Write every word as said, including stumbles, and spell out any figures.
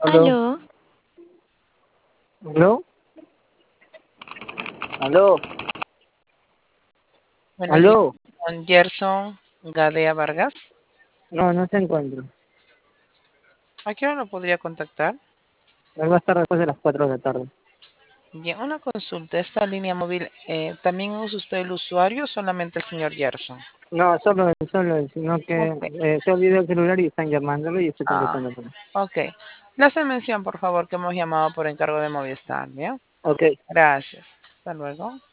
Aló, Aló, aló, aló, Buenos días, aló. con Gerson Gadea Vargas. No, no se encuentra. ¿A qué hora lo podría contactar? Él va a estar después de las cuatro de la tarde. Bien, una consulta. ¿Esta línea móvil eh, también usa usted el usuario o solamente el señor Gerson? No, solo él, solo él, sino que Ok. eh, se olvidó el celular y están llamándolo y estoy Ah, contestando por él. ok. Le hace mención, por favor, que hemos llamado por encargo de Movistar, ¿bien? Ok. Gracias. Hasta luego.